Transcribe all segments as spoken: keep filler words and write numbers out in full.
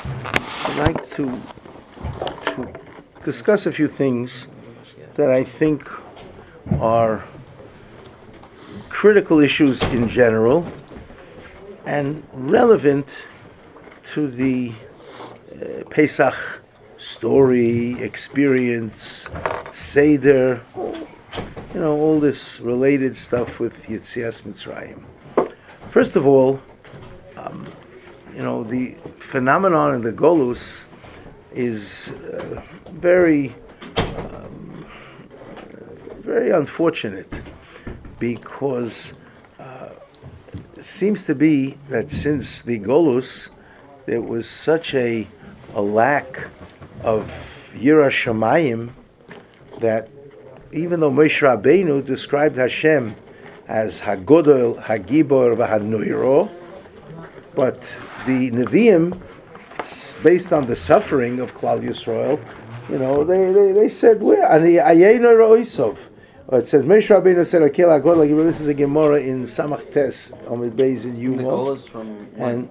I'd like to to discuss a few things that I think are critical issues in general and relevant to the uh, Pesach story, experience, Seder, you know, all this related stuff with Yetzias Mitzrayim. First of all, um, you know, the phenomenon in the Golus is uh, very, um, very unfortunate because uh, it seems to be that since the Golus, there was such a, a lack of Yira Shamayim that even though Moshe Rabbeinu described Hashem as Hagodol, Hagibor, V'Hanoiro, but the Nevi'im, based on the suffering of Klal Yisrael, you know, they, they, they said, where? Ani Ayeno Roisov. It says, Moshe Rabbeinu said, Akel Hagodol, Hagibor. This is a Gemara in Samach Tes, Amud Beis in Yumo. And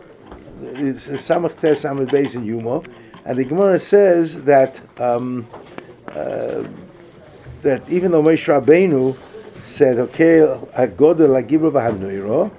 it's Samach Tes, Amud Beis in Yumo. And the Gemara says that um, uh, that even though Moshe Rabbeinu said, "Okay, Hagodol Hagibur v'Hanoiro,"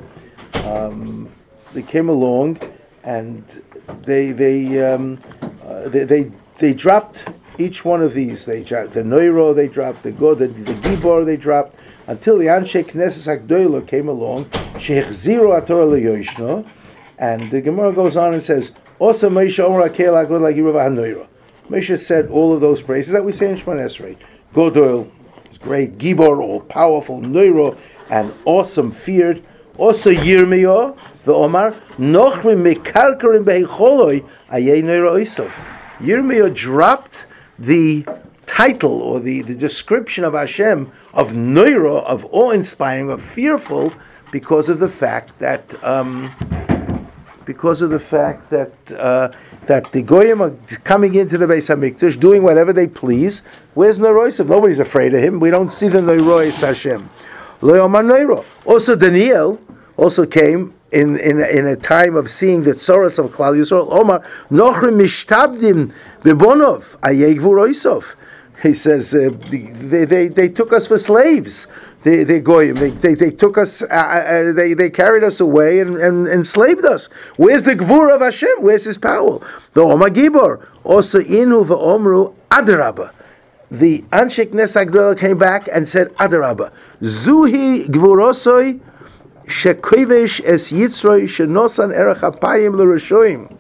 um, they came along and they they, um, uh, they they they dropped each one of these. They dropped the Noiro, they dropped the God, the, the Gibor, they dropped until the Anshe Knesses Hagdola came along. Shehechziru Atorah leYoshno, and the Gemara goes on and says, also Moshe Omer Akel Hagodol Hagibur v'Hanoiro. Moshe said all of those praises that we say in Shemona Esrei. Godol is great, Gibor, all powerful, Neuro, and awesome, feared. Also Yirmiyah, the Omar, Nochrim Mekarkarim Behecholoi, Ayei Neuro Isov. Yirmiyah dropped the title or the, the description of Hashem of Neuro, of awe-inspiring, of fearful, because of the fact that um, because of the fact that uh, that the Goyim are coming into the Beis HaMikdash, doing whatever they please. Where's Noroisav? Nobody's afraid of him. We don't see the Norois Hashem. Lo Yomar Noiro. Also Daniel also came in, in, in a time of seeing the tzoros of Klal Yisrael. Omar, Nochrim Mishtabdim Bebonov, Ayegvu Roisov. He says, uh, they, they, they took us for slaves. They, they goyim. They, they, they took us. Uh, uh, they, they carried us away and, and enslaved us. Where's the gvur of Hashem? Where's His power? The Omar Gibor. Also inu v'omru adarabba. The Anshe Knesses Hagdola came back and said adarabba. Zuhi gvurosoi shekovesh es yitzroi shenosan erech hapayim l'reshoim.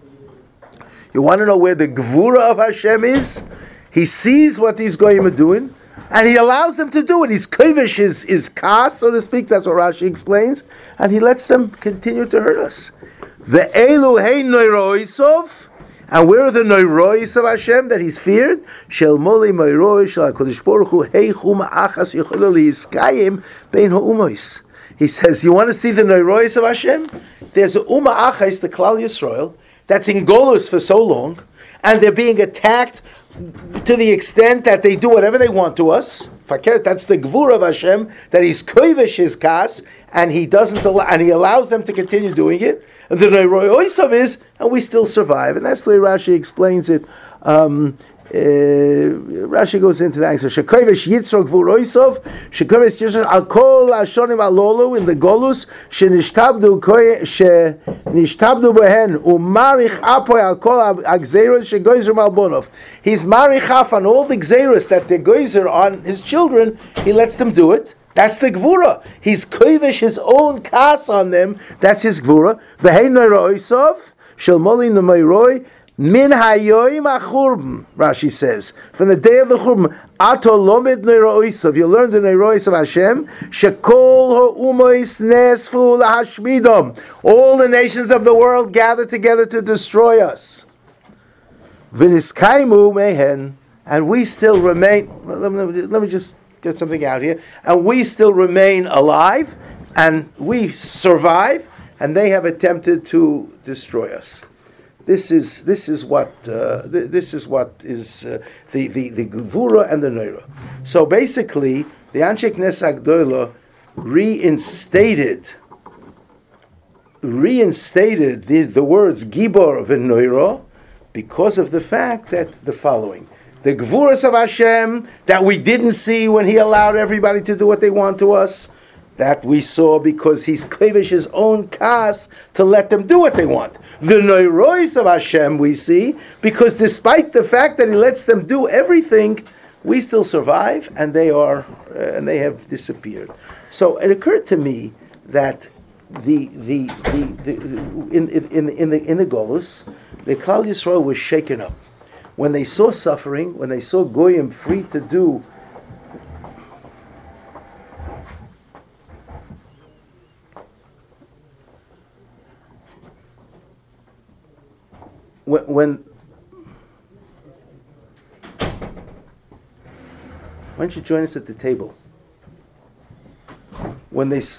You want to know where the gvura of Hashem is? He sees what these goyim are doing, and He allows them to do it. His kovish is is kas, so to speak. That's what Rashi explains, and He lets them continue to hurt us. The elu hey noiroisov, and where are the noirois of Hashem that He's feared? Shel moli moiroi shel Hakadosh Baruch Hu hey chuma achas yicholo liyiskayim bein ha'umois. He says, you want to see the noirois of Hashem? There's a uma achas, the Klal Yisrael, that's in Golus for so long, and they're being attacked to the extent that they do whatever they want to us. That's the gvur of Hashem, that He's kovish His kas, and He doesn't allow, and He allows them to continue doing it. And the neiroisav is, and we still survive, and that's the way Rashi explains it. Um, uh, Rashi goes into that. So shekovish yitzro gvuroisav, shekovish yitzro al kol ashonim alolu in the golus shenishtabdu koy shenishtabdu behen umarich apoy al kol agzeros shegoizer malbonov. He's marich af on all the gzeros that the goizer on his children. He lets them do it. That's the gvura. He's kovish his own kas on them. That's his gvura. V'hei neiroisav shel moli nemeiroi. Min hayoim achurban, Rashi says, from the day of the churban, ato lomed neiroisav, you learn the neirois of Hashem, shekol ha'umois nesfu lahashmidom, all the nations of the world gather together to destroy us. V'niskaimu mehen, and we still remain, let me, let me just get something out here, and we still remain alive, and we survive, and they have attempted to destroy us. This is this is what uh, th- this is what is uh, the the the gevura and the neira. So basically, the Anshe Knesses Hagdola reinstated reinstated the, the words gibor v'neira, because of the fact that the following. The Gvuras of Hashem that we didn't see when He allowed everybody to do what they want to us, that we saw because He's kavish His own kas to let them do what they want. The Noirois of Hashem we see because despite the fact that He lets them do everything, we still survive and they are uh, and they have disappeared. So it occurred to me that the the the, the, the in in in the in the Golus, the Klal Yisrael was shaken up. When they saw suffering, when they saw Goyim free to do when, when why don't you join us at the table? When they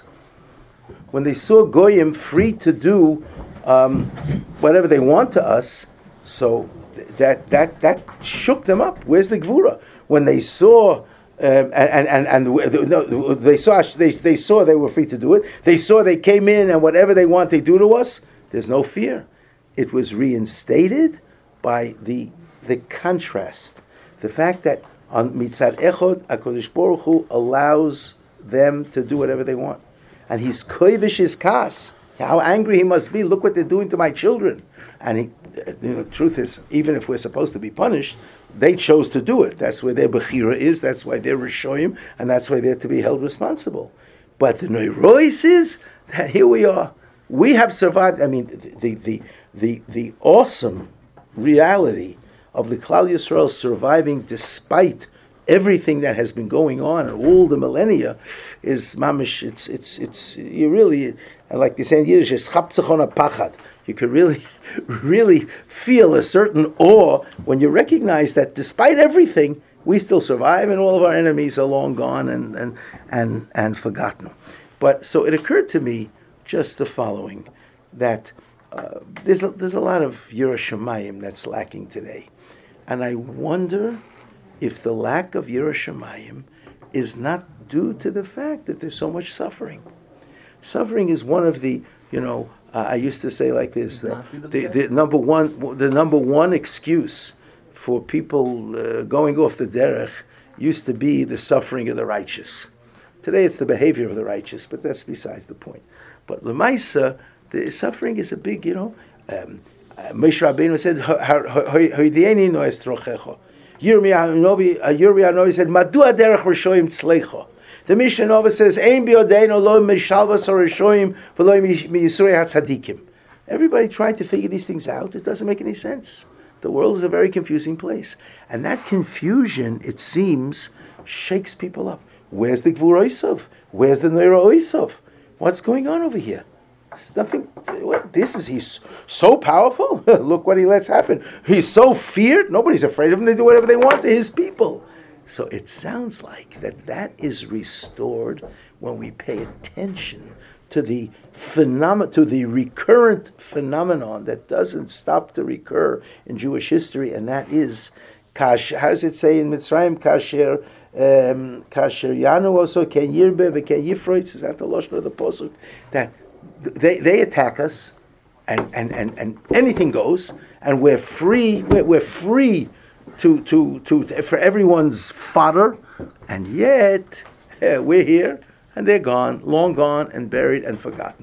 when they saw Goyim free to do um, whatever they want to us, so that that that shook them up. Where's the Gvura? When they saw um, and and and no, they saw they they saw they were free to do it. They saw they came in and whatever they want they do to us. There's no fear. It was reinstated by the the contrast, the fact that on Mitzad Echod, HaKadosh Baruch Hu allows them to do whatever they want, and He's koivish His kas. How angry He must be! Look what they're doing to my children. And he, you know, the truth is, even if we're supposed to be punished, they chose to do it. That's where their bechira is. That's why they're rishoyim, and that's why they're to be held responsible. But the noirois is that here we are. We have survived. I mean, the the the the awesome reality of the Klal Yisrael surviving despite everything that has been going on and all the millennia is mamish. It's it's it's you really like they say in Yiddish. It's chaptzachon pachad. You could really, really feel a certain awe when you recognize that despite everything, we still survive, and all of our enemies are long gone and and and, and forgotten. But so it occurred to me just the following, that uh, there's a, there's a lot of Yirah Shamayim that's lacking today, and I wonder if the lack of Yirah Shamayim is not due to the fact that there's so much suffering. Suffering is one of the, you know. Uh, I used to say like this: the, the, the number one, the number one excuse for people uh, going off the derech used to be the suffering of the righteous. Today, it's the behavior of the righteous, but that's besides the point. But lemaisa, the suffering is a big, you know. Um, uh, Moshe Rabbeinu said, "Hoidieni no estrochecho." Yirmiyah Novi said, "Madua derech rishoyim tzleicho." The Mishnah Nova says, "Ein biodeinu lo mishalvas harishoyim v'lo miyisurei hatzadikim." Everybody tried to figure these things out. It doesn't make any sense. The world is a very confusing place, and that confusion, it seems, shakes people up. Where's the Gvura Oisov? Where's the Neira Oisov? What's going on over here? Nothing. What? This is he's so powerful. Look what he lets happen. He's so feared. Nobody's afraid of him. They do whatever they want to his people. So it sounds like that that is restored when we pay attention to the phenom- to the recurrent phenomenon that doesn't stop to recur in Jewish history, and that is, kash, how does it say in Mitzrayim, kasher, um, kasher yanu also, ken yirbe, v'ken yifroitz, is that the lashon of the posuk? That they they attack us, and, and, and, and anything goes, and we're free, we're, we're free To, to to for everyone's fodder, and yet uh, we're here and they're gone, long gone and buried and forgotten.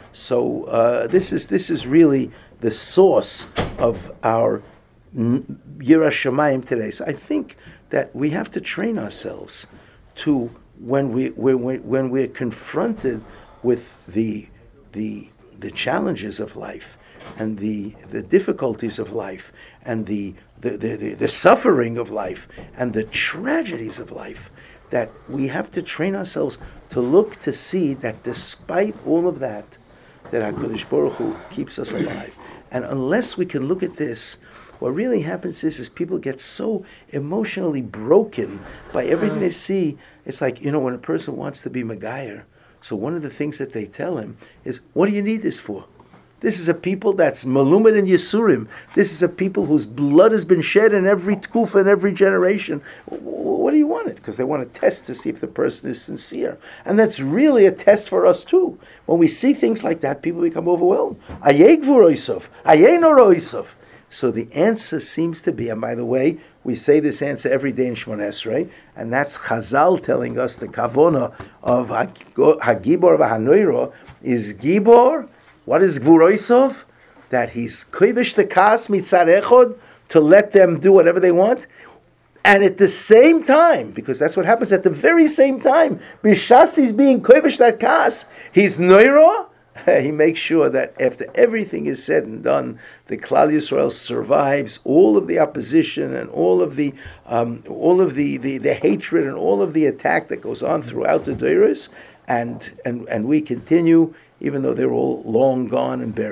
So uh, this is this is really the source of our Yirah Shamayim today. So I think that we have to train ourselves to when we when when we're confronted with the the the challenges of life and the the difficulties of life and the The, the, the, the suffering of life and the tragedies of life, that we have to train ourselves to look to see that despite all of that, that HaKadosh Baruch Hu keeps us alive. And unless we can look at this, what really happens is, is people get so emotionally broken by everything they see. It's like, you know, when a person wants to be Megayer, so one of the things that they tell him is, what do you need this for? This is a people that's Malumid and Yisurim. This is a people whose blood has been shed in every tkufa in every generation. What do you want it? Because they want to test to see if the person is sincere. And that's really a test for us too. When we see things like that, people become overwhelmed. Ayeh gvuroisov. Ayeh noroisov. So the answer seems to be, and by the way, we say this answer every day in Shmoneh Esrei, and that's Chazal telling us the kavona of Hagibor v'Hanoiro is Gibor. What is Gvuroisov? That he's kovish the kas mitzad echod to let them do whatever they want. And at the same time, because that's what happens at the very same time, Bishas he's being kovish that kas, he's noiro. He makes sure that after everything is said and done, the Klal Yisrael survives all of the opposition and all of the um, all of the, the, the hatred and all of the attack that goes on throughout the Deiros, and and and we continue, even though they're all long gone and buried.